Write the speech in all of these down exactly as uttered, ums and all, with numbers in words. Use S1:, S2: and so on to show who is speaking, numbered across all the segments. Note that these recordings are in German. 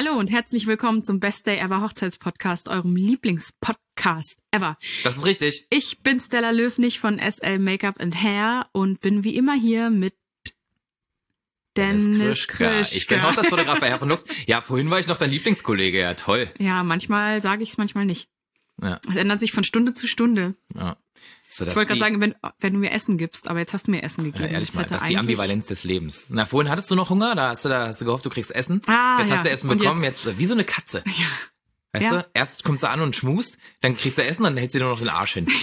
S1: Hallo und herzlich willkommen zum Best Day Ever Hochzeitspodcast, eurem Lieblingspodcast ever.
S2: Das ist richtig.
S1: Ich bin Stella Löfnig von S L Make-up and Hair und bin wie immer hier mit Dennis, Dennis Krischka. Krischka.
S2: Ich bin Hochzeitsfotograf bei Herr von Lux. Ja, vorhin war ich noch dein Lieblingskollege. Ja, toll.
S1: Ja, manchmal sage ich es, manchmal nicht.
S2: Ja.
S1: Es ändert sich von Stunde zu Stunde.
S2: Ja. So,
S1: ich wollte gerade sagen, wenn, wenn du mir Essen gibst, aber jetzt hast du mir Essen gegeben.
S2: Ja, ehrlich
S1: das
S2: mal, das ist die Ambivalenz des Lebens. Na, vorhin hattest du noch Hunger, da hast du, da hast du gehofft, du kriegst Essen.
S1: Ah,
S2: jetzt
S1: ja.
S2: hast du Essen
S1: Und
S2: bekommen, jetzt, jetzt wie so eine Katze.
S1: Ja.
S2: Weißt
S1: ja.
S2: du, erst kommt sie an und schmust, dann kriegst du Essen, dann hält sie nur noch den Arsch hin.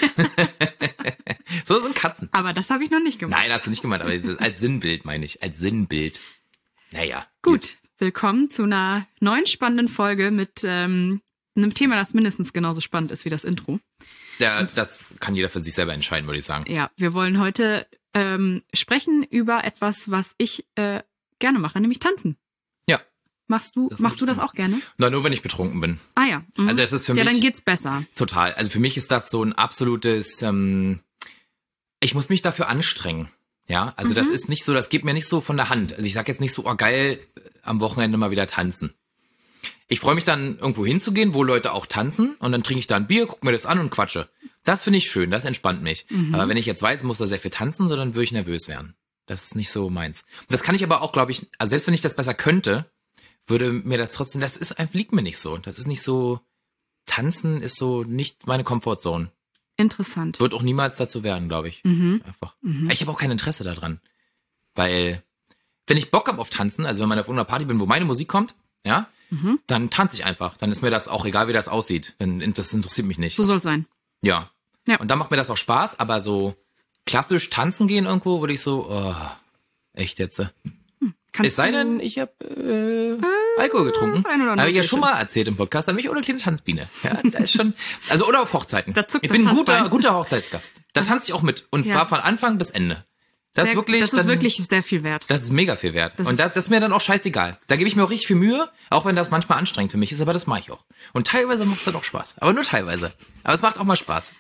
S2: So sind Katzen.
S1: Aber das habe ich noch nicht gemacht.
S2: Nein, hast du nicht gemacht, aber als Sinnbild meine ich, als Sinnbild. Naja.
S1: Gut, gut. Willkommen zu einer neuen spannenden Folge mit ähm, einem Thema, das mindestens genauso spannend ist wie das Intro.
S2: Ja, das kann jeder für sich selber entscheiden, würde ich sagen.
S1: Ja, wir wollen heute ähm, sprechen über etwas, was ich äh, gerne mache, nämlich tanzen.
S2: Ja.
S1: Machst du, machst du das auch gerne?
S2: Na, nur wenn ich betrunken bin.
S1: Ah ja. Mhm.
S2: Also es ist für
S1: ja,
S2: mich...
S1: Ja, dann geht's besser.
S2: Total. Also für mich ist das so ein absolutes... Ähm, ich muss mich dafür anstrengen. Ja, also mhm. das ist nicht so, das geht mir nicht so von der Hand. Also ich sag jetzt nicht so, oh geil, am Wochenende mal wieder tanzen. Ich freue mich dann, irgendwo hinzugehen, wo Leute auch tanzen und dann trinke ich da ein Bier, gucke mir das an und quatsche. Das finde ich schön, das entspannt mich. Mhm. Aber wenn ich jetzt weiß, muss da sehr viel tanzen, so, dann würde ich nervös werden. Das ist nicht so meins. Und das kann ich aber auch, glaube ich, also selbst wenn ich das besser könnte, würde mir das trotzdem, das ist einfach, liegt mir nicht so. Das ist nicht so, tanzen ist so nicht meine Comfortzone.
S1: Interessant.
S2: Wird auch niemals dazu werden, glaube ich.
S1: Mhm.
S2: Einfach.
S1: Mhm.
S2: Ich habe auch kein Interesse daran. Weil, wenn ich Bock habe auf Tanzen, also wenn man auf einer Party bin, wo meine Musik kommt, ja, mhm. dann tanze ich einfach. Dann ist mir das auch egal, wie das aussieht. Dann, das interessiert mich nicht.
S1: So soll's sein.
S2: Ja. ja. Und dann macht mir das auch Spaß, aber so klassisch tanzen gehen irgendwo, würde ich so, oh, echt jetzt. Hm. Es sei denn, ich habe äh, äh, Alkohol getrunken. Habe ich ja schon mal erzählt im Podcast, da bin ich ohne kleine Tanzbiene. Ja, da ist schon, also oder auf Hochzeiten. Ich bin ein guter, guter Hochzeitsgast. Da tanze ich auch mit. Und zwar ja. von Anfang bis Ende. Das
S1: sehr,
S2: ist wirklich,
S1: das ist
S2: dann,
S1: wirklich sehr viel wert.
S2: Das ist mega viel wert.
S1: Das
S2: und das, das ist mir dann auch scheißegal. Da gebe ich mir auch richtig viel Mühe, auch wenn das manchmal anstrengend für mich ist, aber das mache ich auch. Und teilweise macht es dann auch Spaß. Aber nur teilweise. Aber es macht auch mal Spaß.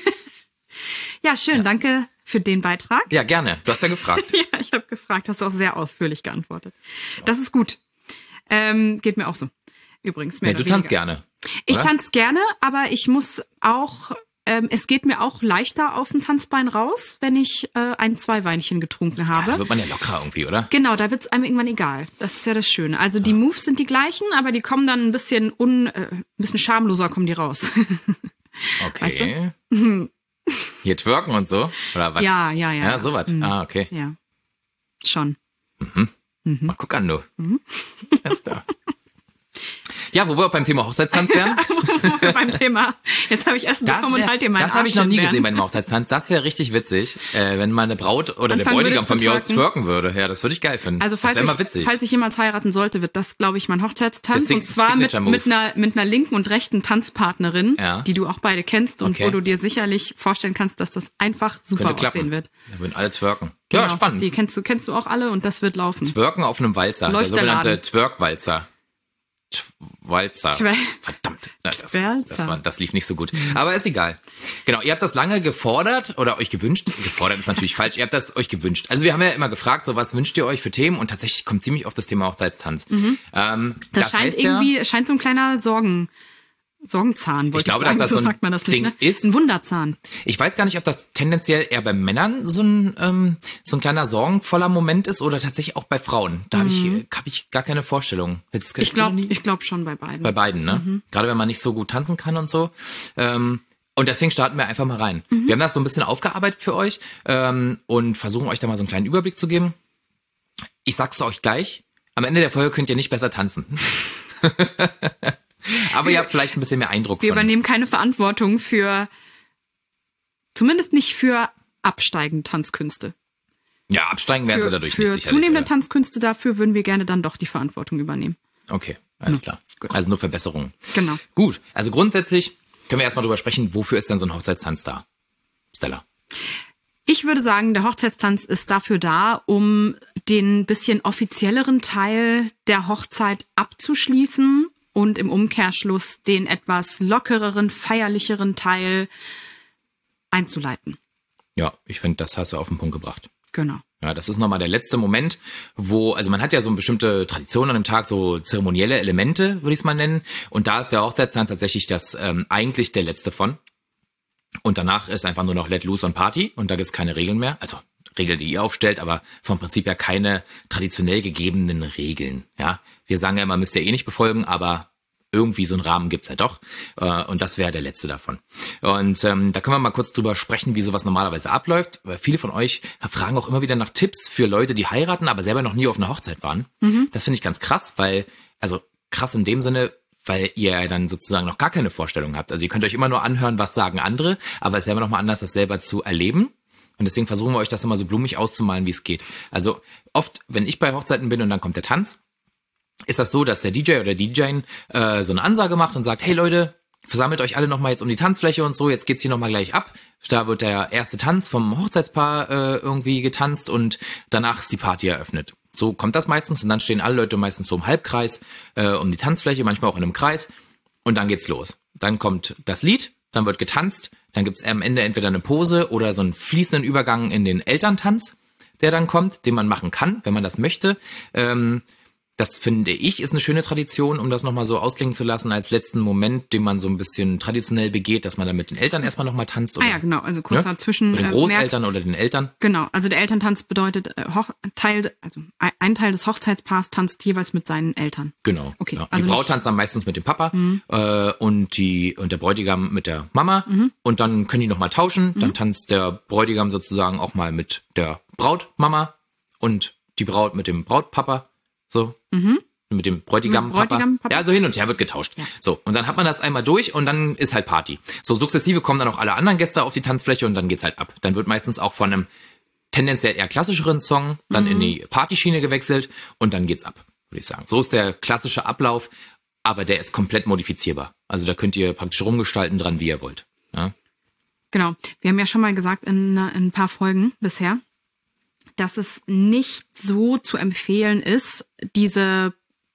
S1: Ja, schön. Ja. Danke für den Beitrag.
S2: Ja, gerne. Du hast ja gefragt.
S1: Ja, ich habe gefragt. Hast du auch sehr ausführlich geantwortet. Das ist gut. Ähm, geht mir auch so. Übrigens. Mehr
S2: ja, du tanzt gerne. Oder?
S1: Ich tanze gerne, aber ich muss auch... Ähm, es geht mir auch leichter aus dem Tanzbein raus, wenn ich äh, ein, zwei Weinchen getrunken habe.
S2: Ja, da wird man ja lockerer irgendwie, oder?
S1: Genau, da wird's einem irgendwann egal. Das ist ja das Schöne. Also die Moves sind die gleichen, aber die kommen dann ein bisschen un, äh, ein bisschen schamloser kommen die raus.
S2: Okay. Weißt du? Hier twerken und so? Oder was?
S1: Ja, ja, ja.
S2: Ja, sowas. Mhm. Ah, okay.
S1: Ja. Schon.
S2: Mhm. Mhm. Mal guck an, du. Mhm. Erst da. Ja, wo wir auch beim Thema Hochzeitstanz wären.
S1: Wo wir beim Thema, jetzt habe ich Essen bekommen und halt dir meinen
S2: Das habe ich noch nie
S1: werden.
S2: gesehen bei einem Hochzeitstanz. Das wäre richtig witzig, äh, wenn mal eine Braut oder Anfang der Bräutigam von mir aus twerken würde. Ja, das würde ich geil finden.
S1: Also falls
S2: das wäre mal
S1: ich,
S2: witzig.
S1: falls ich jemals heiraten sollte, wird das, glaube ich, mein Hochzeitstanz. Und zwar mit, mit, einer, mit einer linken und rechten Tanzpartnerin, ja. die du auch beide kennst und okay. wo du dir sicherlich vorstellen kannst, dass das einfach super aussehen wird.
S2: Da würden alle twerken.
S1: Genau,
S2: ja, spannend.
S1: Die kennst du, kennst du auch alle und das wird laufen.
S2: Twerken auf einem Walzer,
S1: Läuft
S2: der sogenannte Twerkwalzer. Walzer.
S1: Twer-
S2: Verdammt. Das, das, war, das lief nicht so gut. Aber ist egal. Genau, ihr habt das lange gefordert oder euch gewünscht. Gefordert ist natürlich falsch. Ihr habt das euch gewünscht. Also wir haben ja immer gefragt, so was wünscht ihr euch für Themen? Und tatsächlich kommt ziemlich oft das Thema Hochzeitstanz. Mhm. Ähm,
S1: das,
S2: das
S1: scheint
S2: heißt
S1: irgendwie,
S2: ja,
S1: scheint so ein kleiner Sorgen... Sorgenzahn, wollte
S2: ich glaube,
S1: ich sagen.
S2: dass das
S1: so
S2: so ein
S1: sagt man das nicht,
S2: Ding
S1: ne?
S2: ist.
S1: Ein Wunderzahn.
S2: Ich weiß gar nicht, ob das tendenziell eher bei Männern so ein ähm, so ein kleiner sorgenvoller Moment ist oder tatsächlich auch bei Frauen. Da mhm. habe ich hab ich gar keine Vorstellung. Jetzt,
S1: ich glaube, ich glaube schon bei beiden.
S2: Bei beiden, ne? Mhm. Gerade wenn man nicht so gut tanzen kann und so. Ähm, und deswegen starten wir einfach mal rein. Mhm. Wir haben das so ein bisschen aufgearbeitet für euch ähm, und versuchen euch da mal so einen kleinen Überblick zu geben. Ich sag's euch gleich: Am Ende der Folge könnt ihr nicht besser tanzen. Aber ihr habt vielleicht ein bisschen mehr Eindruck
S1: Wir
S2: von.
S1: übernehmen keine Verantwortung für, zumindest nicht für absteigende Tanzkünste.
S2: Ja, absteigen werden
S1: für,
S2: sie dadurch
S1: für
S2: nicht sicherlich. Für
S1: zunehmende
S2: oder?
S1: Tanzkünste, dafür würden wir gerne dann doch die Verantwortung übernehmen.
S2: Okay, alles
S1: hm.
S2: klar.
S1: Gut.
S2: Also nur Verbesserungen.
S1: Genau.
S2: Gut, also grundsätzlich können wir erstmal drüber sprechen, wofür ist denn so ein Hochzeitstanz da? Stella.
S1: Ich würde sagen, der Hochzeitstanz ist dafür da, um den bisschen offizielleren Teil der Hochzeit abzuschließen und im Umkehrschluss den etwas lockereren, feierlicheren Teil einzuleiten.
S2: Ja, ich finde, das hast du auf den Punkt gebracht.
S1: Genau.
S2: Ja, das ist nochmal der letzte Moment, wo, also man hat ja so eine bestimmte Tradition an dem Tag, so zeremonielle Elemente, würde ich es mal nennen. Und da ist der Hochzeitstanz tatsächlich das ähm, eigentlich der letzte von. Und danach ist einfach nur noch Let Loose und Party und da gibt's keine Regeln mehr. Also Regeln, die ihr aufstellt, aber vom Prinzip her keine traditionell gegebenen Regeln. Ja, wir sagen ja immer, müsst ihr eh nicht befolgen, aber irgendwie so einen Rahmen gibt's ja doch. Und das wäre der letzte davon. Und ähm, da können wir mal kurz drüber sprechen, wie sowas normalerweise abläuft. Weil viele von euch fragen auch immer wieder nach Tipps für Leute, die heiraten, aber selber noch nie auf einer Hochzeit waren. Mhm. Das finde ich ganz krass, weil, also krass in dem Sinne, weil ihr ja dann sozusagen noch gar keine Vorstellung habt. Also ihr könnt euch immer nur anhören, was sagen andere, aber es ist ja immer noch mal anders, das selber zu erleben. Und deswegen versuchen wir euch das immer so blumig auszumalen, wie es geht. Also oft, wenn ich bei Hochzeiten bin und dann kommt der Tanz, ist das so, dass der D J oder D J äh, so eine Ansage macht und sagt, hey Leute, versammelt euch alle nochmal jetzt um die Tanzfläche und so, jetzt geht's hier nochmal gleich ab. Da wird der erste Tanz vom Hochzeitspaar äh, irgendwie getanzt und danach ist die Party eröffnet. So kommt das meistens und dann stehen alle Leute meistens so im Halbkreis äh, um die Tanzfläche, manchmal auch in einem Kreis und dann geht's los. Dann kommt das Lied, dann wird getanzt, dann gibt's am Ende entweder eine Pose oder so einen fließenden Übergang in den Elterntanz, der dann kommt, den man machen kann, wenn man das möchte. Ähm, Das finde ich ist eine schöne Tradition, um das nochmal so ausklingen zu lassen, als letzten Moment, den man so ein bisschen traditionell begeht, dass man dann mit den Eltern erstmal nochmal tanzt. Oder,
S1: ah ja, genau, also kurz
S2: ne?
S1: dazwischen.
S2: Mit den Großeltern äh, oder den Eltern.
S1: Genau, also der Elterntanz bedeutet, äh, Hoch Teil, also ein Teil des Hochzeitspaars tanzt jeweils mit seinen Eltern.
S2: Genau.
S1: Okay.
S2: Ja.
S1: Also
S2: die Braut tanzt dann meistens mit dem Papa mhm. äh, und die und der Bräutigam mit der Mama mhm. und dann können die nochmal tauschen. Mhm. Dann tanzt der Bräutigam sozusagen auch mal mit der Brautmama und die Braut mit dem Brautpapa. So. Mhm. Mit dem Bräutigam,
S1: Bräutigam
S2: Papa. Papa. Ja, so hin und her wird getauscht. Ja. So, und dann hat man das einmal durch und dann ist halt Party. So, sukzessive kommen dann auch alle anderen Gäste auf die Tanzfläche und dann geht's halt ab. Dann wird meistens auch von einem tendenziell eher klassischeren Song dann mhm. in die Partyschiene gewechselt und dann geht's ab, würde ich sagen. So ist der klassische Ablauf, aber der ist komplett modifizierbar. Also da könnt ihr praktisch rumgestalten dran, wie ihr wollt. Ja?
S1: Genau. Wir haben ja schon mal gesagt in, in ein paar Folgen bisher, dass es nicht so zu empfehlen ist, diese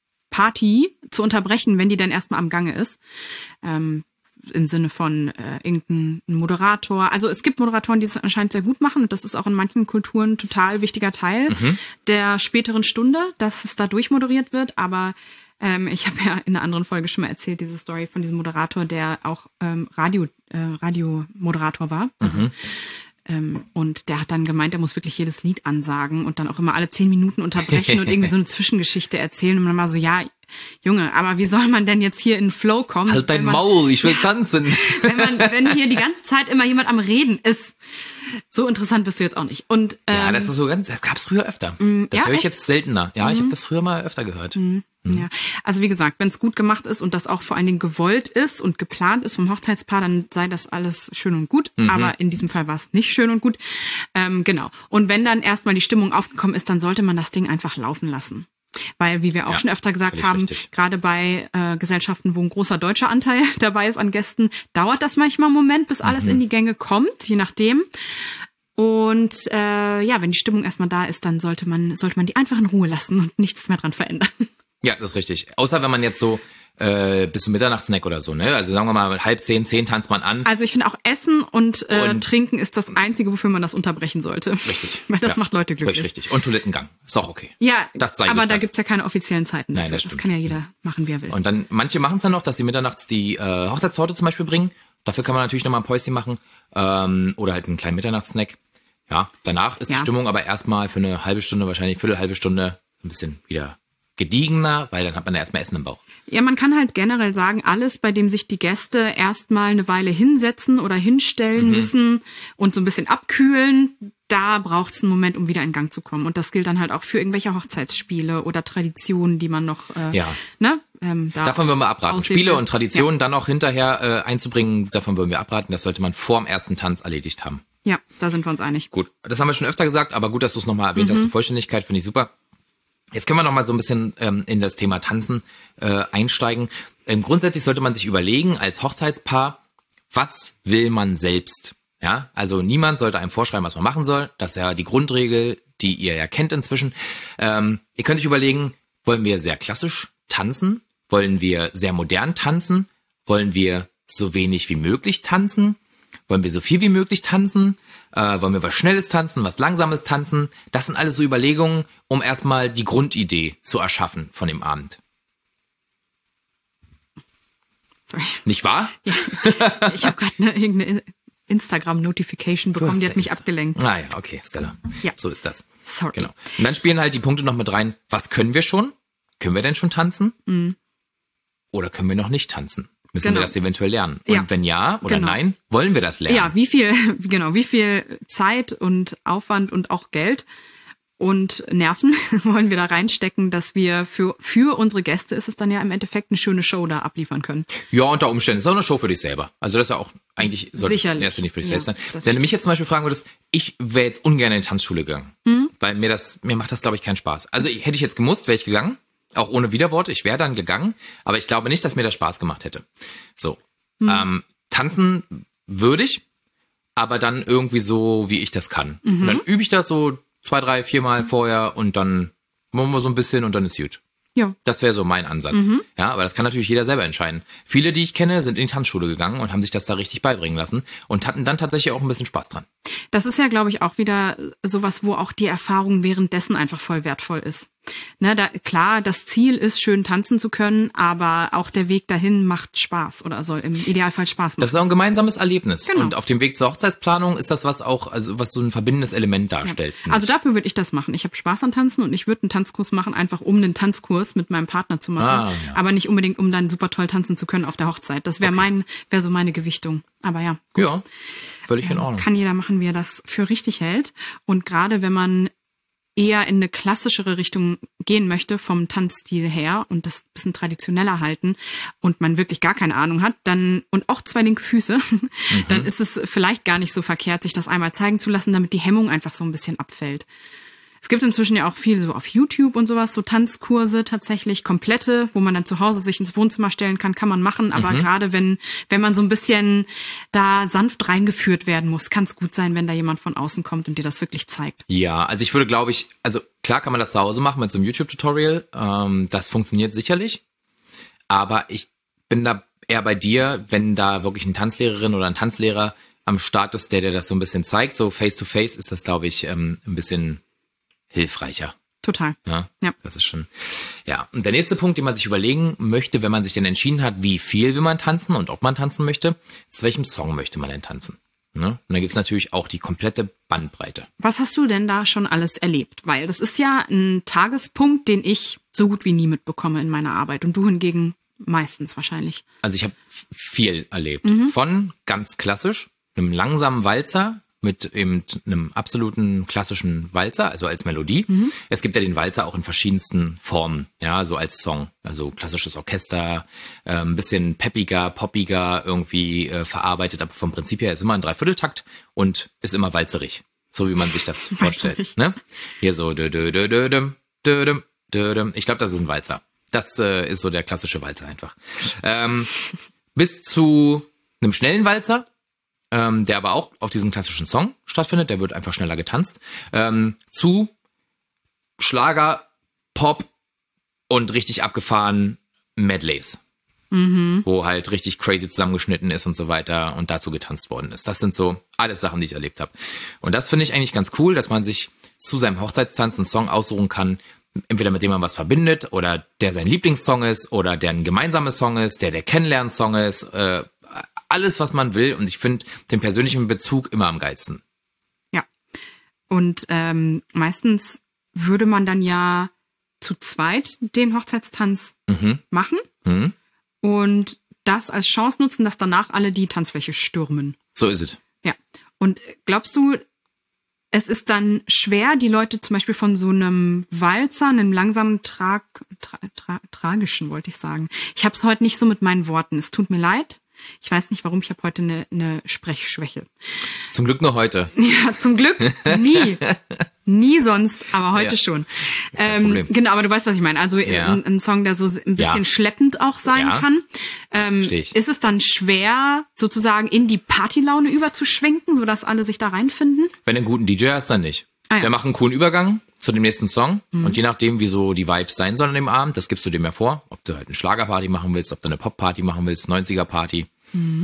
S1: Party zu unterbrechen, wenn die dann erstmal am Gange ist. Ähm, im Sinne von äh, irgendein Moderator. Also es gibt Moderatoren, die das anscheinend sehr gut machen und das ist auch in manchen Kulturen ein total wichtiger Teil mhm. der späteren Stunde, dass es da durchmoderiert wird. Aber ähm, ich habe ja in einer anderen Folge schon mal erzählt, diese Story von diesem Moderator, der auch ähm, Radio äh, Radiomoderator war. Also,
S2: mhm.
S1: Ähm, und der hat dann gemeint, er muss wirklich jedes Lied ansagen und dann auch immer alle zehn Minuten unterbrechen und irgendwie so eine Zwischengeschichte erzählen und dann mal so, ja, Junge, aber wie soll man denn jetzt hier in den Flow kommen?
S2: Halt dein
S1: man,
S2: Maul, ich will tanzen.
S1: Wenn man, wenn hier die ganze Zeit immer jemand am Reden ist, so interessant bist du jetzt auch nicht. Und ähm,
S2: ja, das ist so ganz, das gab's früher öfter.
S1: Mm,
S2: das
S1: ja,
S2: höre ich
S1: echt?
S2: jetzt seltener. Ja,
S1: Mhm.
S2: ich habe das früher mal öfter gehört.
S1: Mhm.
S2: Mhm.
S1: Ja, also wie gesagt, wenn es gut gemacht ist und das auch vor allen Dingen gewollt ist und geplant ist vom Hochzeitspaar, dann sei das alles schön und gut.
S2: Mhm.
S1: Aber in diesem Fall war es nicht schön und gut. Ähm, genau. Und wenn dann erstmal die Stimmung aufgekommen ist, dann sollte man das Ding einfach laufen lassen. Weil, wie wir auch
S2: Ja,
S1: schon öfter gesagt
S2: völlig
S1: haben,
S2: richtig.
S1: gerade bei äh, Gesellschaften, wo ein großer deutscher Anteil dabei ist an Gästen, dauert das manchmal einen Moment, bis alles
S2: Mhm.
S1: in die Gänge kommt, je nachdem. Und äh, ja, wenn die Stimmung erstmal da ist, dann sollte man sollte man die einfach in Ruhe lassen und nichts mehr dran verändern.
S2: Ja, das ist richtig. Außer wenn man jetzt so äh, bis zum Mitternachtssnack oder so, ne? Also sagen wir mal halb zehn, zehn tanzt man an.
S1: Also ich finde auch Essen und, äh,
S2: Und-
S1: Trinken ist das Einzige, wofür man das unterbrechen sollte.
S2: Richtig.
S1: Weil das
S2: Ja,
S1: macht Leute glücklich.
S2: Völlig richtig. Und Toilettengang. Ist auch okay.
S1: Ja,
S2: Das sei
S1: aber da
S2: gestattet.
S1: gibt's ja keine offiziellen Zeiten
S2: Nein,
S1: dafür.
S2: das
S1: Das,
S2: stimmt.
S1: kann ja jeder machen, wie er will.
S2: Und dann, manche machen es dann noch, dass sie mitternachts die äh, Hochzeitstorte zum Beispiel bringen. Dafür kann man natürlich nochmal ein Päuschen machen. Ähm, oder halt einen kleinen Mitternachtssnack. Ja, danach ist
S1: Ja.
S2: die Stimmung aber erstmal für eine halbe Stunde, wahrscheinlich viertel halbe Stunde ein bisschen wieder gediegener, weil dann hat man ja erstmal Essen im Bauch.
S1: Ja, man kann halt generell sagen, alles, bei dem sich die Gäste erstmal eine Weile hinsetzen oder hinstellen
S2: Mhm.
S1: müssen und so ein bisschen abkühlen, da braucht's einen Moment, um wieder in Gang zu kommen. Und das gilt dann halt auch für irgendwelche Hochzeitsspiele oder Traditionen, die man noch, äh,
S2: Ja.
S1: ne? Ähm, da
S2: Davon würden wir abraten.
S1: ausleben
S2: Spiele
S1: will.
S2: und Traditionen dann auch hinterher äh, einzubringen, davon würden wir abraten. Das sollte man vor dem ersten Tanz erledigt haben.
S1: Ja, da sind wir uns einig.
S2: Gut, das haben wir schon öfter gesagt, aber gut, dass du es nochmal erwähnt hast, die Vollständigkeit finde ich super. Jetzt können wir nochmal so ein bisschen ähm, in das Thema Tanzen äh, einsteigen. Ähm, grundsätzlich sollte man sich überlegen, als Hochzeitspaar, was will man selbst? Ja, also niemand sollte einem vorschreiben, was man machen soll. Das ist ja die Grundregel, die ihr ja kennt inzwischen. Ähm, ihr könnt euch überlegen, wollen wir sehr klassisch tanzen? Wollen wir sehr modern tanzen? Wollen wir so wenig wie möglich tanzen? Wollen wir so viel wie möglich tanzen? Äh, wollen wir was Schnelles tanzen, was Langsames tanzen? Das sind alles so Überlegungen, um erstmal die Grundidee zu erschaffen von dem Abend.
S1: Sorry.
S2: Nicht wahr?
S1: Ja. Ich habe gerade eine, irgendeine Instagram-Notification bekommen, die hat mich Insta- abgelenkt.
S2: Ah ja, okay, Stella.
S1: Ja.
S2: So ist das.
S1: Sorry.
S2: Genau. Und dann spielen halt die Punkte noch mit rein. Was können wir schon? Können wir denn schon tanzen?
S1: Mhm.
S2: Oder können wir noch nicht tanzen? Müssen
S1: Genau.
S2: wir das eventuell lernen? Und
S1: Ja.
S2: wenn ja oder
S1: Genau.
S2: nein, wollen wir das lernen?
S1: Ja, wie viel, genau, wie viel Zeit und Aufwand und auch Geld und Nerven wollen wir da reinstecken, dass wir für, für unsere Gäste ist es dann ja im Endeffekt eine schöne Show da abliefern können.
S2: Ja, unter Umständen. Das ist auch eine Show für dich selber. Also das ist ja auch, eigentlich sollte es in
S1: Sicherlich.
S2: erster Linie für dich
S1: Ja,
S2: selbst sein.
S1: das
S2: Wenn du mich jetzt zum Beispiel fragen würdest, ich wäre jetzt ungern in die Tanzschule gegangen.
S1: Mhm.
S2: Weil mir das, mir macht das, glaube ich, keinen Spaß. Also ich, hätte ich jetzt gemusst, wäre ich gegangen. Auch ohne Widerworte. Ich wäre dann gegangen. Aber ich glaube nicht, dass mir das Spaß gemacht hätte. So.
S1: Mhm.
S2: Ähm, tanzen würde ich, aber dann irgendwie so, wie ich das kann.
S1: Mhm.
S2: Und dann übe ich das so zwei, drei, vier Mal vorher und dann machen wir so ein bisschen und dann ist gut.
S1: Ja.
S2: Das wäre so mein Ansatz.
S1: Mhm.
S2: Ja, aber das kann natürlich jeder selber entscheiden. Viele, die ich kenne, sind in die Tanzschule gegangen und haben sich das da richtig beibringen lassen und hatten dann tatsächlich auch ein bisschen Spaß dran.
S1: Das ist ja, glaube ich, auch wieder sowas, wo auch die Erfahrung währenddessen einfach voll wertvoll ist. Ne, da, klar, das Ziel ist, schön tanzen zu können, aber auch der Weg dahin macht Spaß oder soll im Idealfall Spaß machen.
S2: Das ist auch ein gemeinsames Erlebnis.
S1: Genau.
S2: Und auf dem Weg zur Hochzeitsplanung ist das was auch, also was so ein verbindendes Element darstellt.
S1: Ja. Also dafür würde ich das machen. Ich habe Spaß an Tanzen und ich würde einen Tanzkurs machen, einfach um einen Tanzkurs mit meinem Partner zu machen.
S2: Ah, ja.
S1: Aber nicht unbedingt, um dann super toll tanzen zu können auf der Hochzeit. Das wäre
S2: Okay.
S1: mein, wäre so meine Gewichtung. Aber ja.
S2: Ja, völlig in Ordnung.
S1: Kann jeder machen, wie er das für richtig hält. Und gerade wenn man eher in eine klassischere Richtung gehen möchte vom Tanzstil her und das ein bisschen traditioneller halten und man wirklich gar keine Ahnung hat, dann und auch zwei linke Füße, mhm. dann ist es vielleicht gar nicht so verkehrt, sich das einmal zeigen zu lassen, damit die Hemmung einfach so ein bisschen abfällt. Es gibt inzwischen ja auch viel so auf YouTube und sowas, so Tanzkurse tatsächlich, komplette, wo man dann zu Hause sich ins Wohnzimmer stellen kann, kann man machen. Aber
S2: Mhm.
S1: gerade wenn wenn man so ein bisschen da sanft reingeführt werden muss, kann es gut sein, wenn da jemand von außen kommt und dir das wirklich zeigt.
S2: Ja, also ich würde, glaube ich, also klar kann man das zu Hause machen mit so einem YouTube-Tutorial. Ähm, das funktioniert sicherlich. Aber ich bin da eher bei dir, wenn da wirklich eine Tanzlehrerin oder ein Tanzlehrer am Start ist, der dir das so ein bisschen zeigt. So face-to-face ist das, glaube ich, ähm, ein bisschen hilfreicher.
S1: Total.
S2: Ja,
S1: Ja.
S2: Das ist schon, ja. Und der nächste Punkt, den man sich überlegen möchte, wenn man sich denn entschieden hat, wie viel will man tanzen und ob man tanzen möchte, zu welchem Song möchte man denn tanzen? Ne? Und da gibt's natürlich auch die komplette Bandbreite.
S1: Was hast du denn da schon alles erlebt? Weil das ist ja ein Tagespunkt, den ich so gut wie nie mitbekomme in meiner Arbeit und du hingegen meistens wahrscheinlich.
S2: Also ich habe viel erlebt.
S1: Mhm.
S2: Von ganz klassisch, einem langsamen Walzer mit eben einem absoluten klassischen Walzer, also als Melodie.
S1: Mhm.
S2: Es gibt ja den Walzer auch in verschiedensten Formen, ja, so als Song. Also klassisches Orchester, äh, ein bisschen peppiger, poppiger irgendwie äh, verarbeitet, aber vom Prinzip her ist immer ein Dreivierteltakt und ist immer walzerig, so wie man sich das vorstellt.
S1: Walzerig.
S2: Ne? Hier so dö, dö, dö, dö, dö, dö, dö, dö, dö. Ich glaube, das ist ein Walzer. Das äh, ist so der klassische Walzer einfach. Ähm, bis zu einem schnellen Walzer, ähm, der aber auch auf diesem klassischen Song stattfindet, der wird einfach schneller getanzt, ähm, zu Schlager, Pop und richtig abgefahren Medleys,
S1: Mhm.
S2: wo halt richtig crazy zusammengeschnitten ist und so weiter und dazu getanzt worden ist. Das sind so alles Sachen, die ich erlebt habe. Und das finde ich eigentlich ganz cool, dass man sich zu seinem Hochzeitstanz einen Song aussuchen kann, entweder mit dem man was verbindet oder der sein Lieblingssong ist oder der ein gemeinsamer Song ist, der der Kennenlernsong ist, äh, alles, was man will. Und ich finde den persönlichen Bezug immer am geilsten.
S1: Ja. Und ähm, meistens würde man dann ja zu zweit den Hochzeitstanz
S2: Mhm.
S1: machen
S2: Mhm.
S1: und das als Chance nutzen, dass danach alle die Tanzfläche stürmen.
S2: So ist es.
S1: Ja. Und glaubst du, es ist dann schwer, die Leute zum Beispiel von so einem Walzer, einem langsamen, Trag, tra, tra, tragischen, wollte ich sagen. Ich habe es heute nicht so mit meinen Worten. Es tut mir leid. Ich weiß nicht, warum. Ich habe heute eine, eine Sprechschwäche.
S2: Zum Glück nur heute.
S1: Ja, zum Glück nie. Nie sonst, aber heute
S2: Ja.
S1: schon.
S2: Kein
S1: Ähm,
S2: Problem.
S1: genau, aber du weißt, was ich meine. Also
S2: Ja.
S1: ein, ein Song, der so ein bisschen
S2: Ja.
S1: schleppend auch sein
S2: Ja.
S1: kann. Ähm,
S2: Versteh ich.
S1: ist es dann schwer, sozusagen in die Partylaune überzuschwenken, sodass alle sich da reinfinden?
S2: Wenn du einen guten D J hast, dann nicht.
S1: Ah, ja.
S2: Der macht einen coolen Übergang zu dem nächsten Song. Und je nachdem, wie so die Vibes sein sollen an dem Abend, das gibst du dem ja vor. Ob du halt eine Schlagerparty machen willst, ob du eine Popparty machen willst, neunziger Party.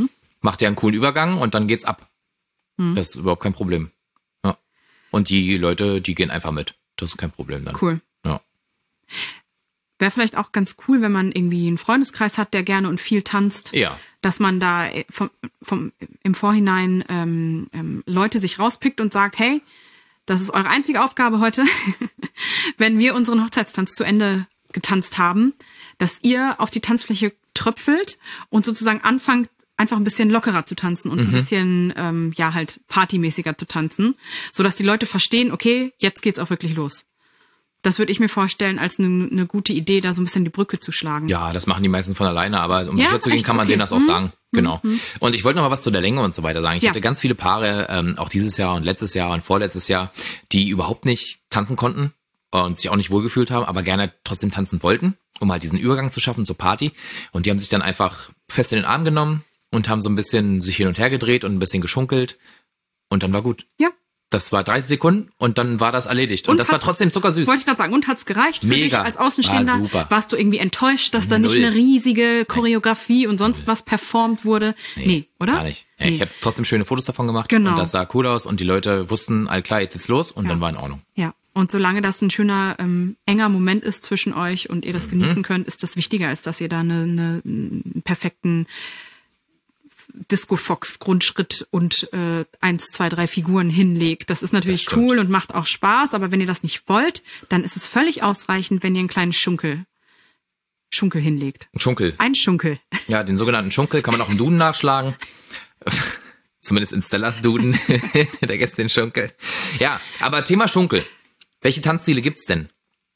S2: macht ihr einen coolen Übergang und dann geht's ab. Hm. Das ist überhaupt kein Problem. Ja. Und die Leute, die gehen einfach mit. Das ist kein Problem dann.
S1: Cool.
S2: Ja.
S1: Wäre vielleicht auch ganz cool, wenn man irgendwie einen Freundeskreis hat, der gerne und viel tanzt,
S2: ja.
S1: dass man da vom, vom, im Vorhinein ähm, ähm, Leute sich rauspickt und sagt, hey, das ist eure einzige Aufgabe heute, wenn wir unseren Hochzeitstanz zu Ende getanzt haben, dass ihr auf die Tanzfläche tröpfelt und sozusagen anfangt, einfach ein bisschen lockerer zu tanzen und mhm. ein bisschen, ähm, ja, halt partymäßiger zu tanzen, sodass die Leute verstehen, okay, jetzt geht's auch wirklich los. Das würde ich mir vorstellen, als eine, eine gute Idee, da so ein bisschen die Brücke zu schlagen.
S2: Ja, das machen die meisten von alleine, aber um
S1: ja,
S2: sicher zu gehen,
S1: echt?
S2: kann man
S1: Okay.
S2: denen das auch
S1: mhm.
S2: sagen. Genau.
S1: Mhm.
S2: Und ich wollte noch mal was zu der Länge und so weiter sagen. Ich
S1: ja.
S2: hatte ganz viele Paare, ähm, auch dieses Jahr und letztes Jahr und vorletztes Jahr, die überhaupt nicht tanzen konnten und sich auch nicht wohlgefühlt haben, aber gerne trotzdem tanzen wollten, um halt diesen Übergang zu schaffen zur Party. Und die haben sich dann einfach fest in den Arm genommen und haben so ein bisschen sich hin und her gedreht und ein bisschen geschunkelt. Und dann war gut.
S1: Ja.
S2: Das war dreißig Sekunden und dann war das erledigt. Und, und das war trotzdem zuckersüß.
S1: Wollte ich gerade sagen. Und hat's gereicht für
S2: Mega.
S1: dich als Außenstehender?
S2: War super.
S1: Warst du irgendwie enttäuscht, dass da nicht
S2: Null.
S1: eine riesige Choreografie und sonst
S2: Null.
S1: was performt wurde? Nee, nee oder?
S2: Gar nicht. Ja,
S1: nee.
S2: Ich habe trotzdem schöne Fotos davon gemacht.
S1: Genau.
S2: Und das sah cool aus und die Leute wussten, all klar, jetzt geht's los und
S1: ja.
S2: dann war in Ordnung.
S1: Ja. Und solange das ein schöner, ähm, enger Moment ist zwischen euch und ihr das mhm. genießen könnt, ist das wichtiger, als dass ihr da eine, eine, einen perfekten Disco-Fox-Grundschritt und äh, eins, zwei, drei Figuren hinlegt. Das ist natürlich
S2: das
S1: cool und macht auch Spaß, aber wenn ihr das nicht wollt, dann ist es völlig ausreichend, wenn ihr einen kleinen Schunkel, Schunkel hinlegt.
S2: Ein Schunkel.
S1: Ein Schunkel.
S2: Ja, den sogenannten Schunkel kann man auch im Duden nachschlagen. Zumindest in Stellas Duden. Da gibt's den Schunkel. Ja, aber Thema Schunkel. Welche Tanzstile gibt's denn?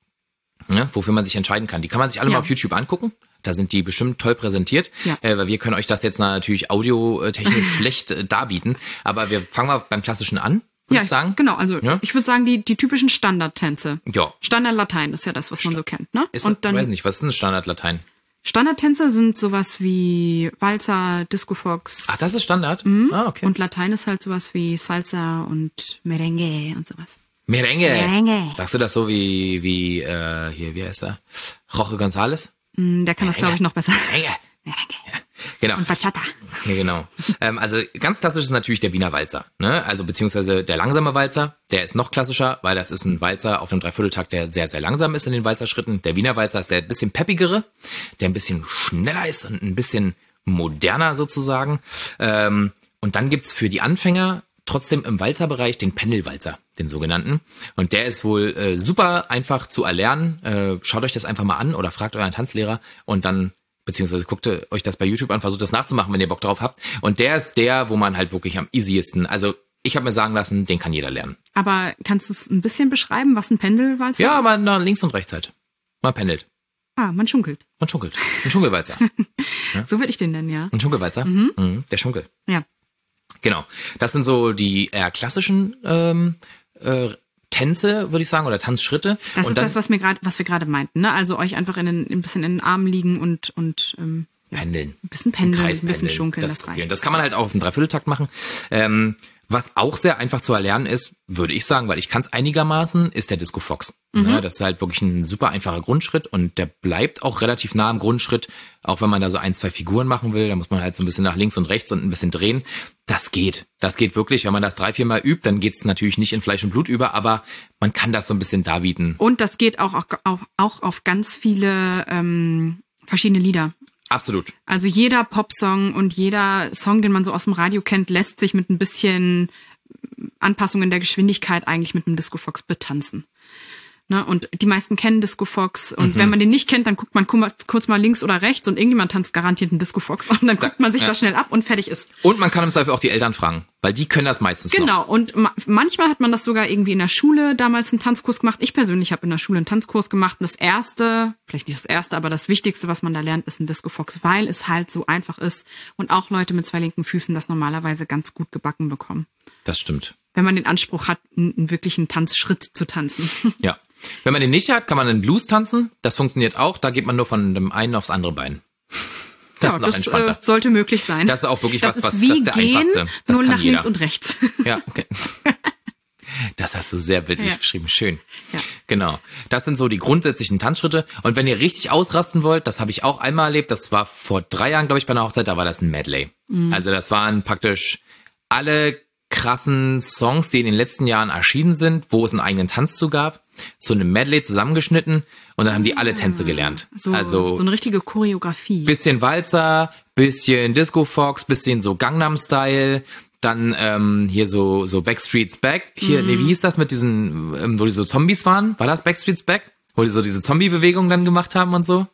S2: Ja, wofür man sich entscheiden kann. Die kann man sich alle
S1: ja.
S2: mal auf YouTube angucken. Da sind die bestimmt toll präsentiert,
S1: ja.
S2: äh, weil wir können euch das jetzt natürlich audiotechnisch schlecht äh, darbieten. Aber wir fangen mal beim Klassischen an, würde
S1: ja,
S2: ich sagen.
S1: Genau, also
S2: ja?
S1: ich würde sagen, die die typischen Standardtänze.
S2: Ja.
S1: Standardlatein ist ja das, was man so kennt, ne?
S2: Ist,
S1: Und dann,
S2: weiß nicht, was ist ein Standardlatein?
S1: Standardtänze sind sowas wie Walzer, Disco Fox.
S2: Ach, das ist Standard?
S1: Mhm.
S2: Ah, okay.
S1: Und Latein ist halt sowas wie Salsa und Merengue und sowas.
S2: Merengue.
S1: Merengue.
S2: Sagst du das so wie, wie, äh, hier, wie heißt er? Jorge González?
S1: Mm, der kann
S2: Merengue.
S1: das, glaube ich, noch besser.
S2: Merengue.
S1: Merengue.
S2: Ja, genau.
S1: Und Bachata.
S2: Ja, genau. ähm, also ganz klassisch ist natürlich der Wiener Walzer, ne? Also beziehungsweise der langsame Walzer, der ist noch klassischer, weil das ist ein Walzer auf einem Dreivierteltakt, der sehr, sehr langsam ist in den Walzerschritten. Der Wiener Walzer ist der ein bisschen peppigere, der ein bisschen schneller ist und ein bisschen moderner sozusagen. Ähm, und dann gibt's für die Anfänger trotzdem im Walzerbereich den Pendelwalzer, den sogenannten. Und der ist wohl äh, super einfach zu erlernen. Äh, schaut euch das einfach mal an oder fragt euren Tanzlehrer und dann, beziehungsweise guckt euch das bei YouTube an, versucht das nachzumachen, wenn ihr Bock drauf habt. Und der ist der, wo man halt wirklich am easiesten, also ich habe mir sagen lassen, den kann jeder lernen.
S1: Aber kannst du es ein bisschen beschreiben, was ein Pendelwalzer
S2: Ja,
S1: ist?
S2: aber nach links und rechts halt. Man pendelt.
S1: Ah, man schunkelt.
S2: Man schunkelt. Ein Schunkelwalzer.
S1: Ja? So würde ich den nennen, ja.
S2: Ein Schunkelwalzer? Mhm. Mhm, der Schunkel.
S1: Ja.
S2: Genau. Das sind so die eher klassischen ähm, äh, Tänze, würde ich sagen, oder Tanzschritte.
S1: Das
S2: und
S1: ist
S2: dann,
S1: das, was mir gerade, was wir gerade meinten, ne? Also euch einfach in den, ein bisschen in den Armen liegen und und ähm, ja,
S2: pendeln.
S1: Ein bisschen pendeln,
S2: Kreis
S1: ein bisschen
S2: pendeln.
S1: schunkeln,
S2: das,
S1: das reicht.
S2: Das kann man halt auch auf dem Dreivierteltakt machen. Ähm, was auch sehr einfach zu erlernen ist, würde ich sagen, weil ich kann es einigermaßen, ist der Disco Fox. Mhm. Ja, das ist halt wirklich ein super einfacher Grundschritt und der bleibt auch relativ nah am Grundschritt, auch wenn man da so ein, zwei Figuren machen will, da muss man halt so ein bisschen nach links und rechts und ein bisschen drehen. Das geht. Das geht wirklich. Wenn man das drei, vier Mal übt, dann geht's natürlich nicht in Fleisch und Blut über, aber man kann das so ein bisschen darbieten.
S1: Und das geht auch, auch, auch auf ganz viele ähm, verschiedene Lieder.
S2: Absolut.
S1: Also jeder Popsong und jeder Song, den man so aus dem Radio kennt, lässt sich mit ein bisschen Anpassungen der Geschwindigkeit eigentlich mit einem Disco Fox betanzen. Ne? Und die meisten kennen Disco Fox und mhm. wenn man den nicht kennt, dann guckt man kurz mal links oder rechts und irgendjemand tanzt garantiert einen Disco Fox und dann guckt man sich ja. das schnell ab und fertig ist.
S2: Und man kann im Zweifel auch die Eltern fragen, weil die können das meistens
S1: Genau,
S2: noch.
S1: und ma- manchmal hat man das sogar irgendwie in der Schule damals einen Tanzkurs gemacht. Ich persönlich habe in der Schule einen Tanzkurs gemacht und das erste, vielleicht nicht das erste, aber das Wichtigste, was man da lernt, ist ein Disco Fox, weil es halt so einfach ist und auch Leute mit zwei linken Füßen das normalerweise ganz gut gebacken bekommen.
S2: Das stimmt.
S1: Wenn man den Anspruch hat, einen, einen wirklichen Tanzschritt zu tanzen.
S2: Ja. Wenn man den nicht hat, kann man einen Blues tanzen. Das funktioniert auch. Da geht man nur von dem einen aufs andere Bein. Das
S1: ja,
S2: ist noch
S1: das
S2: entspannter.
S1: Äh, sollte möglich sein.
S2: Das ist auch wirklich
S1: das
S2: was, was
S1: ist wie
S2: das ist der
S1: gehen,
S2: einfachste. Das
S1: nur
S2: kann
S1: nach links
S2: jeder.
S1: und rechts.
S2: Ja, okay. Das hast du sehr bildlich
S1: Ja.
S2: beschrieben. Schön.
S1: Ja.
S2: Genau. Das sind so die grundsätzlichen Tanzschritte. Und wenn ihr richtig ausrasten wollt, das habe ich auch einmal erlebt, das war vor drei Jahren, glaube ich, bei einer Hochzeit, da war das ein Medley. Mhm. Also das waren praktisch alle krassen Songs, die in den letzten Jahren erschienen sind, wo es einen eigenen Tanz zu gab, zu einem Medley zusammengeschnitten und dann haben die alle Tänze gelernt.
S1: So,
S2: also
S1: so eine richtige Choreografie.
S2: Bisschen Walzer, bisschen Disco Fox, bisschen so Gangnam Style, dann ähm, hier so so Backstreet's Back. Hier, mm. nee, wie hieß das mit diesen, ähm, wo die so Zombies waren? War das Backstreet's Back? Wo die so diese Zombie-Bewegung dann gemacht haben und so?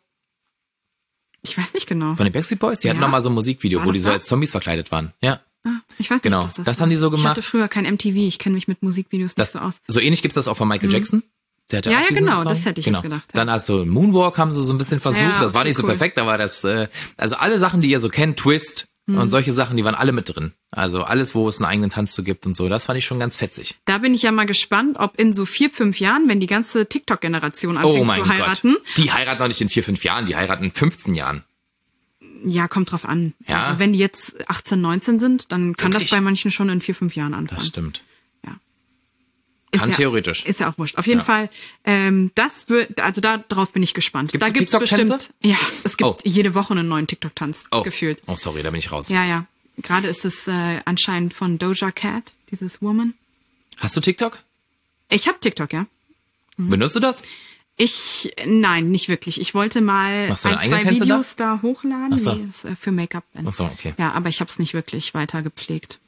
S1: Ich weiß nicht genau.
S2: Von den Backstreet Boys? Die ja. hatten nochmal so ein Musikvideo, war wo die so das? als Zombies verkleidet waren. Ja.
S1: Ah, ich weiß nicht,
S2: genau.
S1: was das,
S2: das
S1: war.
S2: haben die so gemacht.
S1: Ich hatte früher kein M T V, ich kenne mich mit Musikvideos
S2: das,
S1: nicht so aus.
S2: So ähnlich gibt's das auch von Michael mm. Jackson. Der hatte
S1: ja,
S2: auch
S1: ja,
S2: diesen
S1: genau,
S2: Song.
S1: das hätte ich
S2: genau.
S1: jetzt gedacht. Ja.
S2: Dann hast du Moonwalk, haben sie so ein bisschen versucht. Ja, das war nicht okay, so cool. perfekt, aber das, äh, also alle Sachen, die ihr so kennt, Twist hm. und solche Sachen, die waren alle mit drin. Also alles, wo es einen eigenen Tanz zu gibt und so, das fand ich schon ganz fetzig.
S1: Da bin ich ja mal gespannt, ob in so vier, fünf Jahren, wenn die ganze TikTok-Generation anfängt
S2: oh mein
S1: zu heiraten.
S2: Gott. Die heiraten noch nicht in vier, fünf Jahren, die heiraten in fünfzehn Jahren.
S1: Ja, kommt drauf an.
S2: Ja.
S1: Also wenn die jetzt achtzehn, neunzehn sind, dann kann
S2: Wirklich?
S1: das bei manchen schon in vier, fünf Jahren anfangen.
S2: Das stimmt.
S1: Ist
S2: Kann
S1: ja,
S2: theoretisch.
S1: Ist ja auch wurscht. Auf jeden
S2: ja.
S1: Fall, ähm, das wird, also da drauf bin ich gespannt.
S2: Gibt's
S1: da gibt's bestimmt, ja, es gibt
S2: oh.
S1: jede Woche einen neuen TikTok-Tanz
S2: oh.
S1: gefühlt.
S2: Oh, sorry, da bin ich raus.
S1: Ja, ja. Gerade ist es äh, anscheinend von Doja Cat, dieses Woman.
S2: Hast du TikTok?
S1: Ich habe TikTok, ja.
S2: Mhm. Benutzt du das?
S1: Ich, nein, nicht wirklich. Ich wollte mal
S2: Machst du
S1: ein, zwei
S2: Tänze
S1: Videos da, da hochladen.
S2: Ach so.
S1: Nee, ist äh, für Make-up.
S2: Ach so, okay.
S1: Ja, aber ich habe es nicht wirklich weiter gepflegt.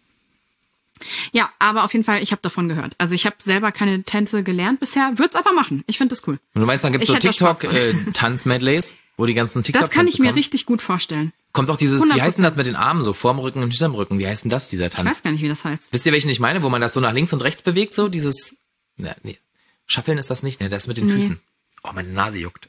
S1: Ja, aber auf jeden Fall, ich habe davon gehört. Also ich habe selber keine Tänze gelernt bisher, würde es aber machen. Ich finde das cool.
S2: Und du meinst, dann gibt's so TikTok-Tanz-Medleys, wo die ganzen TikTok-Tänze
S1: Das kann ich mir
S2: kommen?
S1: richtig gut vorstellen.
S2: Kommt auch dieses,
S1: hundert Prozent.
S2: Wie heißt denn das mit den Armen, so vorm Rücken und hinterm Rücken? Wie heißt denn das, dieser Tanz?
S1: Ich weiß gar nicht, wie das heißt.
S2: Wisst ihr, welchen ich meine? Wo man das so nach links und rechts bewegt, so dieses, ne, nee, Schaffeln ist das nicht, ne, das mit den
S1: nee.
S2: Füßen. Oh, meine Nase juckt.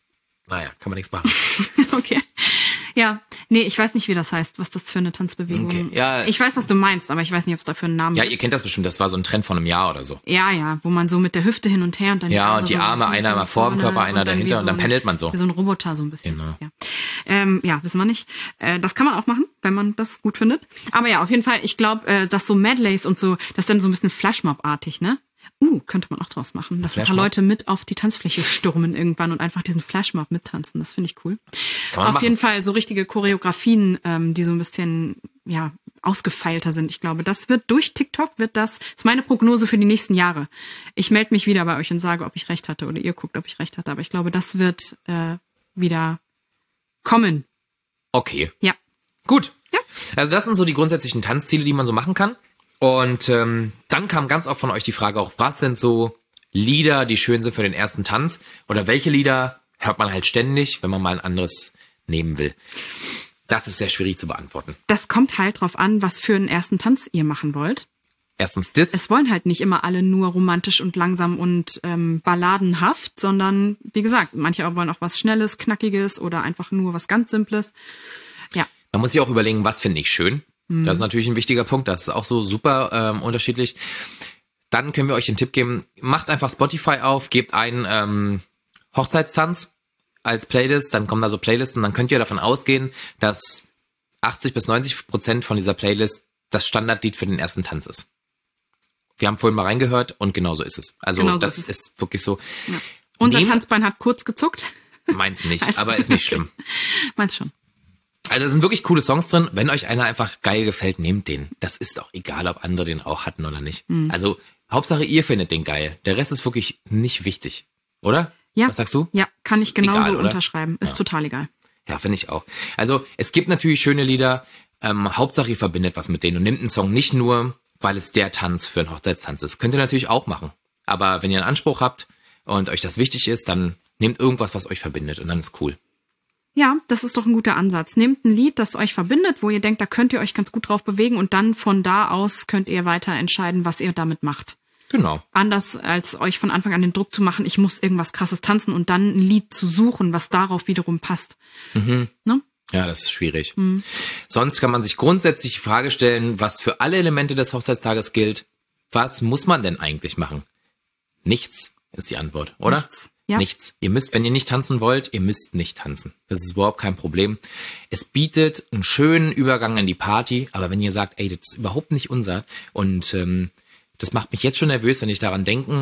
S2: Naja, kann man nichts machen.
S1: Okay. Ja, nee, ich weiß nicht, wie das heißt, was das für eine Tanzbewegung ist.
S2: Okay. Ja,
S1: ich weiß, was du meinst, aber ich weiß nicht, ob es dafür einen Namen
S2: ja,
S1: gibt.
S2: ihr kennt das bestimmt, das war so ein Trend von einem Jahr oder so.
S1: Ja, ja, wo man so mit der Hüfte hin und her und dann
S2: ja,
S1: die
S2: und die
S1: so
S2: Arme, einer mal vor dem Körper, einer dahinter
S1: so
S2: und dann
S1: ein,
S2: pendelt man so.
S1: Wie so ein Roboter so ein bisschen.
S2: Genau.
S1: Ja, ähm, ja wissen wir nicht. Äh, das kann man auch machen, wenn man das gut findet. Aber ja, auf jeden Fall, ich glaube, äh, dass so Medleys und so, das ist dann so ein bisschen Flashmob-artig, ne? Uh, könnte man auch draus machen, dass ein paar Leute mit auf die Tanzfläche stürmen irgendwann und einfach diesen Flashmob mittanzen. Das finde ich cool.
S2: Kann man
S1: auf
S2: machen.
S1: jeden Fall so richtige Choreografien, ähm, die so ein bisschen, ja, ausgefeilter sind. Ich glaube, das wird durch TikTok, wird das, das ist meine Prognose für die nächsten Jahre. Ich melde mich wieder bei euch und sage, ob ich recht hatte oder ihr guckt, ob ich recht hatte. Aber ich glaube, das wird äh, wieder kommen.
S2: Okay.
S1: Ja.
S2: Gut.
S1: Ja.
S2: Also das sind so die grundsätzlichen Tanzziele, die man so machen kann. Und ähm, dann kam ganz oft von euch die Frage auch, was sind so Lieder, die schön sind für den ersten Tanz? Oder welche Lieder hört man halt ständig, wenn man mal ein anderes nehmen will? Das ist sehr schwierig zu beantworten.
S1: Das kommt halt drauf an, was für einen ersten Tanz ihr machen wollt.
S2: Erstens das.
S1: Es wollen halt nicht immer alle nur romantisch und langsam und ähm, balladenhaft, sondern wie gesagt, manche wollen auch was Schnelles, Knackiges oder einfach nur was ganz Simples. Ja.
S2: Man muss sich auch überlegen, was finde ich schön. Das ist natürlich ein wichtiger Punkt. Das ist auch so super ähm, unterschiedlich. Dann können wir euch den Tipp geben, macht einfach Spotify auf, gebt einen ähm, Hochzeitstanz als Playlist, dann kommen da so Playlisten, dann könnt ihr davon ausgehen, dass achtzig bis neunzig Prozent von dieser Playlist das Standardlied für den ersten Tanz ist. Wir haben vorhin mal reingehört und genau so ist es. Also
S1: genau so
S2: das
S1: ist,
S2: ist wirklich so.
S1: Ja. Unser
S2: Nehmt,
S1: Tanzbein hat kurz gezuckt.
S2: Meins nicht,
S1: also,
S2: aber ist nicht schlimm.
S1: Meins schon.
S2: Also da sind wirklich coole Songs drin. Wenn euch einer einfach geil gefällt, nehmt den. Das ist auch egal, ob andere den auch hatten oder nicht. Mhm. Also Hauptsache ihr findet den geil. Der Rest ist wirklich nicht wichtig, oder?
S1: Ja.
S2: Was sagst du?
S1: Ja, kann ich genauso
S2: egal,
S1: unterschreiben. Ist
S2: ja.
S1: total egal.
S2: Ja, finde ich auch. Also es gibt natürlich schöne Lieder. Ähm, Hauptsache ihr verbindet was mit denen und nehmt einen Song nicht nur, weil es der Tanz für einen Hochzeitstanz ist. Könnt ihr natürlich auch machen. Aber wenn ihr einen Anspruch habt und euch das wichtig ist, dann nehmt irgendwas, was euch verbindet und dann ist cool.
S1: Ja, das ist doch ein guter Ansatz. Nehmt ein Lied, das euch verbindet, wo ihr denkt, da könnt ihr euch ganz gut drauf bewegen und dann von da aus könnt ihr weiter entscheiden, was ihr damit macht.
S2: Genau.
S1: Anders als euch von Anfang an den Druck zu machen, ich muss irgendwas Krasses tanzen und dann ein Lied zu suchen, was darauf wiederum passt.
S2: Mhm.
S1: Ne?
S2: Ja, das ist schwierig.
S1: Mhm.
S2: Sonst kann man sich grundsätzlich die Frage stellen, was für alle Elemente des Hochzeitstages gilt. Was muss man denn eigentlich machen? Nichts ist die Antwort, oder?
S1: Nichts. Ja.
S2: Nichts. Ihr müsst, wenn ihr nicht tanzen wollt, ihr müsst nicht tanzen. Das ist überhaupt kein Problem. Es bietet einen schönen Übergang in die Party, aber wenn ihr sagt, ey, das ist überhaupt nicht unser und ähm, das macht mich jetzt schon nervös, wenn ich daran denken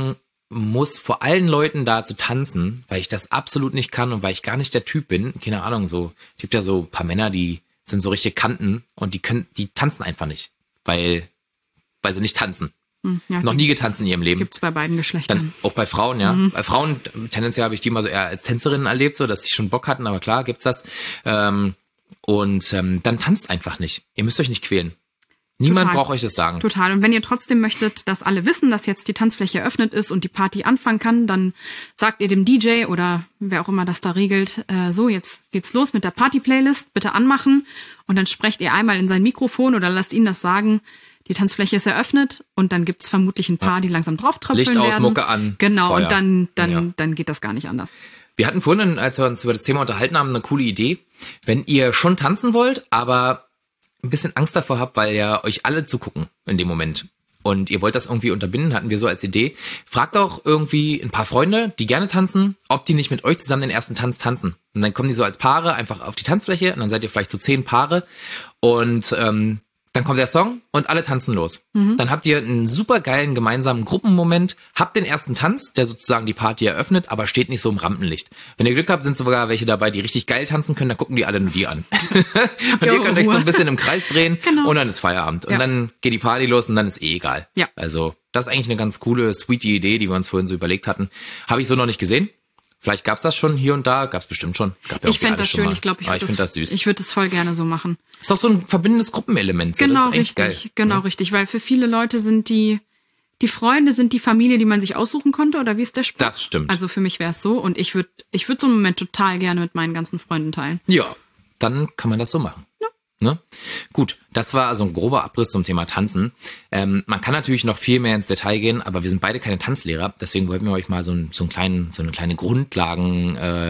S2: muss vor allen Leuten da zu tanzen, weil ich das absolut nicht kann und weil ich gar nicht der Typ bin. Keine Ahnung, so. Es gibt ja so ein paar Männer, die sind so richtige Kanten und die können, die tanzen einfach nicht, weil, weil sie nicht tanzen. Ja, noch nie getanzt in ihrem Leben.
S1: Gibt's bei beiden Geschlechtern.
S2: Dann auch bei Frauen, ja. Mhm. Bei Frauen, tendenziell habe ich die mal so eher als Tänzerinnen erlebt, so, dass die schon Bock hatten, aber klar, gibt's das. Ähm, und ähm, dann tanzt einfach nicht. Ihr müsst euch nicht quälen. Niemand Total. braucht euch das sagen.
S1: Total. Und wenn ihr trotzdem möchtet, dass alle wissen, dass jetzt die Tanzfläche eröffnet ist und die Party anfangen kann, dann sagt ihr dem D J oder wer auch immer das da regelt, äh, so, jetzt geht's los mit der Party-Playlist, bitte anmachen. Und dann sprecht ihr einmal in sein Mikrofon oder lasst ihn das sagen, die Tanzfläche ist eröffnet und dann gibt's vermutlich ein paar, ja. die langsam drauf tröpfeln
S2: Licht aus,
S1: werden.
S2: Mucke an.
S1: Genau,
S2: Feuer.
S1: Und dann, dann,
S2: ja.
S1: dann geht das gar nicht anders.
S2: Wir hatten vorhin, als wir uns über das Thema unterhalten haben, eine coole Idee. Wenn ihr schon tanzen wollt, aber ein bisschen Angst davor habt, weil ja euch alle zugucken in dem Moment und ihr wollt das irgendwie unterbinden, hatten wir so als Idee. Fragt auch irgendwie ein paar Freunde, die gerne tanzen, ob die nicht mit euch zusammen den ersten Tanz tanzen. Und dann kommen die so als Paare einfach auf die Tanzfläche und dann seid ihr vielleicht so zehn Paare und ähm, dann kommt der Song und alle tanzen los. Mhm. Dann habt ihr einen super geilen gemeinsamen Gruppenmoment, habt den ersten Tanz, der sozusagen die Party eröffnet, aber steht nicht so im Rampenlicht. Wenn ihr Glück habt, sind sogar welche dabei, die richtig geil tanzen können, dann gucken die alle nur die an. Und ihr könnt euch so ein bisschen im Kreis drehen genau. und dann ist Feierabend. Und ja. dann geht die Party los und dann ist eh egal. Ja. Also das ist eigentlich eine ganz coole, sweetie Idee, die wir uns vorhin so überlegt hatten. Habe ich so noch nicht gesehen. Vielleicht gab's das schon hier und da, gab's bestimmt schon. Gab ja
S1: ich fände das schön, mal. ich glaube, ich,
S2: ich finde das süß.
S1: Ich würde das voll gerne so machen.
S2: Ist doch so ein verbindendes Gruppenelement. So.
S1: Genau,
S2: das ist
S1: richtig,
S2: geil.
S1: genau, ja. richtig. Weil für viele Leute sind die, die Freunde sind die Familie, die man sich aussuchen konnte, oder wie ist der Spruch?
S2: Das stimmt.
S1: Also für mich wäre es so und ich würde ich würde so einen Moment total gerne mit meinen ganzen Freunden teilen.
S2: Ja, dann kann man das so machen. Ja. Ne? Gut, das war also ein grober Abriss zum Thema Tanzen. Ähm, man kann natürlich noch viel mehr ins Detail gehen, aber wir sind beide keine Tanzlehrer, deswegen wollten wir euch mal so, ein, so, einen kleinen, so eine kleine Grundlagen, äh,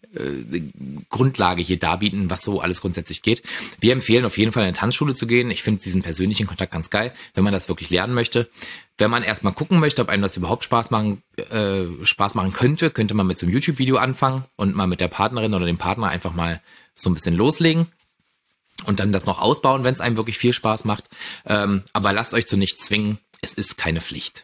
S2: äh, Grundlage hier darbieten, was so alles grundsätzlich geht. Wir empfehlen auf jeden Fall in eine Tanzschule zu gehen. Ich finde diesen persönlichen Kontakt ganz geil, wenn man das wirklich lernen möchte. Wenn man erstmal gucken möchte, ob einem das überhaupt Spaß machen, äh, Spaß machen könnte, könnte man mit so einem YouTube-Video anfangen und mal mit der Partnerin oder dem Partner einfach mal so ein bisschen loslegen. Und dann das noch ausbauen, wenn es einem wirklich viel Spaß macht. Ähm, aber lasst euch zu nichts zwingen. Es ist keine Pflicht.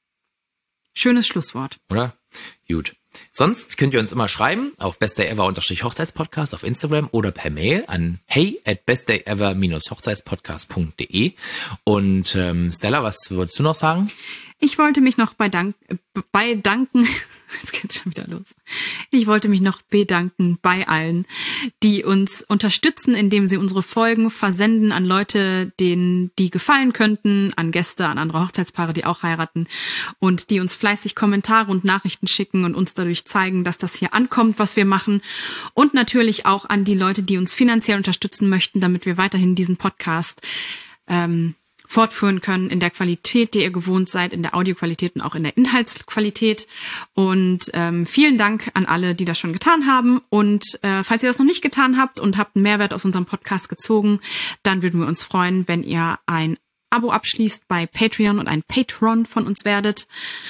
S1: Schönes Schlusswort.
S2: Oder? Gut. Sonst könnt ihr uns immer schreiben auf bestdayever-hochzeitspodcast auf Instagram oder per Mail an hey at bestdayever-hochzeitspodcast punkt de. Und ähm, Stella, was würdest du noch sagen?
S1: Ich wollte mich noch bei, Dank, bei danken, jetzt geht's schon wieder los. Ich wollte mich noch bedanken bei allen, die uns unterstützen, indem sie unsere Folgen versenden an Leute, denen die gefallen könnten, an Gäste, an andere Hochzeitspaare, die auch heiraten und die uns fleißig Kommentare und Nachrichten schicken und uns dadurch zeigen, dass das hier ankommt, was wir machen. Und natürlich auch an die Leute, die uns finanziell unterstützen möchten, damit wir weiterhin diesen Podcast ähm, fortführen können in der Qualität, die ihr gewohnt seid, in der Audioqualität und auch in der Inhaltsqualität. Und ähm, vielen Dank an alle, die das schon getan haben. Und äh, falls ihr das noch nicht getan habt und habt einen Mehrwert aus unserem Podcast gezogen, dann würden wir uns freuen, wenn ihr ein Abo abschließt bei Patreon und ein Patron von uns werdet.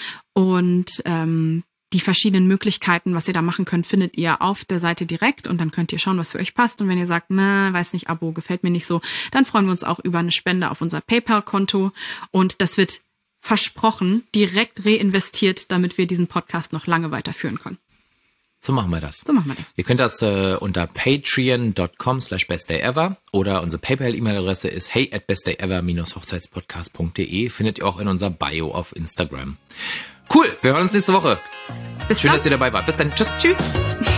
S1: Und ähm, die verschiedenen Möglichkeiten, was ihr da machen könnt, findet ihr auf der Seite direkt und dann könnt ihr schauen, was für euch passt. Und wenn ihr sagt, ne, weiß nicht, Abo gefällt mir nicht so, dann freuen wir uns auch über eine Spende auf unser PayPal-Konto und das wird versprochen direkt reinvestiert, damit wir diesen Podcast noch lange weiterführen können.
S2: So machen wir das.
S1: So machen wir das.
S2: Ihr könnt das äh, unter patreon.com slash bestdayever oder unsere PayPal-E-Mail-Adresse ist hey at bestdayever-hochzeitspodcast punkt de. Findet ihr auch in unserer Bio auf Instagram. Cool, wir hören uns nächste Woche.
S1: Bis
S2: Schön,
S1: dann.
S2: dass ihr dabei wart. Bis dann. Tschüss.
S1: Tschüss.